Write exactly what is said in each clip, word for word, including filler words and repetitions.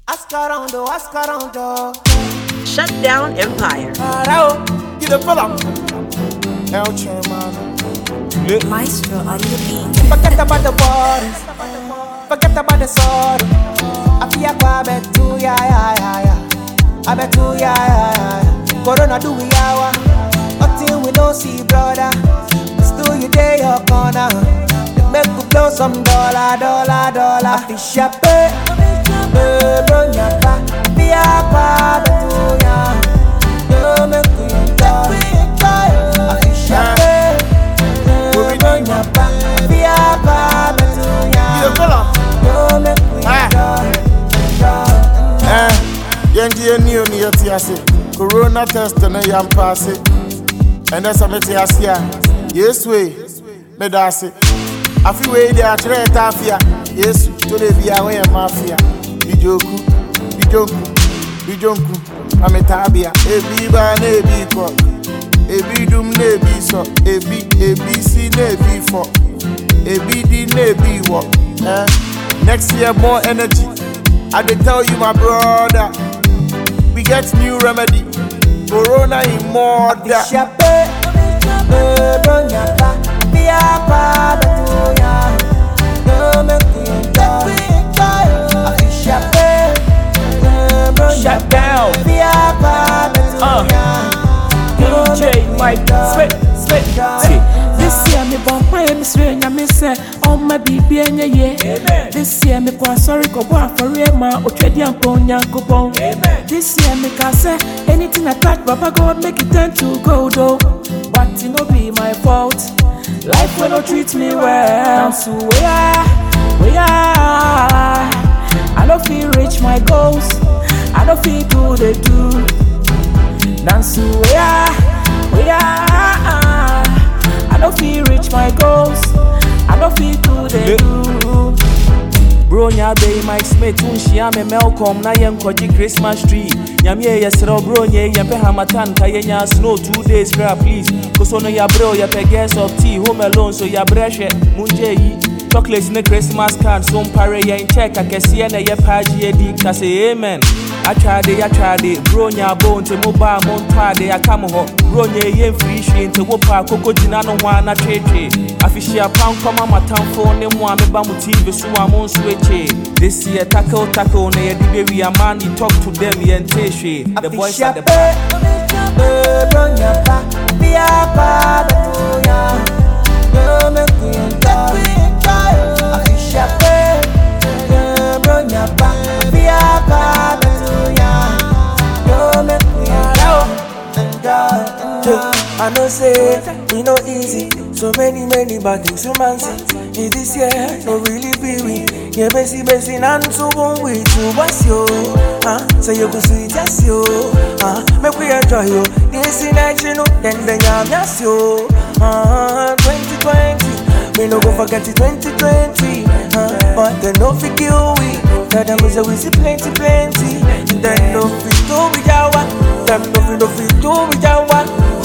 Ask around, oh, ask around, oh. Shut down Empire. Arao, get the fella. El Chairman. Maestro on the beat. Forget about the waters. Forget about the sorrow. I feel I bet to ya, ya, ya, ya. I bet to ya, ya, ya. Corona do we hour. Nothing we don't see, brother. Still you there, your corner. Make you blow some dollar, dollar, dollar. I feel sharp. Bro, nyapa, biya pa betuya. Yo me kuyenjoy, afishape. Bro, nyapa, biya pa betuya. Yo me kuyenjoy. Eh, yendi yeni yoni yeti ase. Corona test na yam pass it. And that's a meti asia. Yes way, me dase. Afi we dey atre tafia. Yes, to dey biya we mafia. Bijoku, bijoku, bijoku, ametabia. Ebi ba na ebi ko, ebi dum na ebi so, ebi ebi si na ebi for, ebi di na ebi wo. Eh, next year more energy. I dey tell you my brother, we get new remedy. Corona in more da. Afishape, bro nyapa, biya pa betuya. Yo me kuyenjoy. Shut down. Uh, D J Mike, spit, spit. See, this year me born my Miss Rain, me say, oh my baby, and yeah. This year me kwa sorry ko born for Rema, o trade yan pon yan kupon. This year me can say anything I touch, Papa God make it turn to gold, oh. But it no be my fault. Life will not treat me well. So we are, we are. I don't feel reach my goals. I don't feel do they do. Dance we are, we are. I don't feel reach my goals. I don't feel do they do. bro nya be Mike Smith unshia me Malcolm na yen koji Christmas tree. Nyame yesero bro nye yen pe hamatan ka yenya snow two days cra please. Koso no ya bro ya pe guess of tea home alone so ya breshe munje yi. Chocolates ne Christmas card so mpare ya in check akese na ye page ye di ka say amen. I tried it, I tried it. Bro nya bone te mobile montade I come ho. Bro nye yen free she into wopa koko jina no wa na cheche. Afishia pound come my town phone them one me ba mu T V so am on switch. This year tackle tackle na ye di be a man you talk to them yen teshe. The boys at the back. Bro nyapa, biya pa betuya. Yo me kuyenjoy. Afishape, bro nyapa, biya pa betuya. Yo me kuyenjoy. I know say we no easy. So many many bad things to man see. In this year no really be we. Yeah, busy busy and so bon we to was yo. Ah, say you go sweet yes yo. Ah, make we enjoy yo. This in action no, then then ya miss yo. Ah, twenty twenty. We no go forget it twenty twenty. Uh, but then no fi kill we. Tell them say we see plenty plenty. Then no fi do we jawa. Them no fi no fi do we jawa.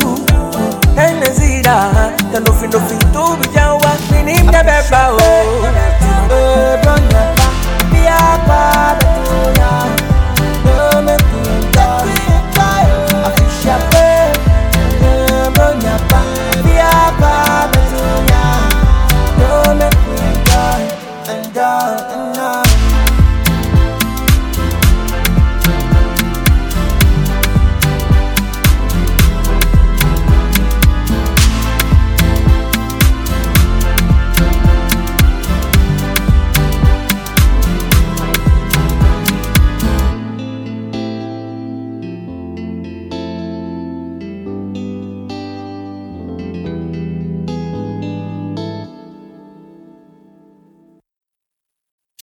And the zida. Then no fi no fi do we jawa. We need the best oh. Bro nyapa, biya pa betuya.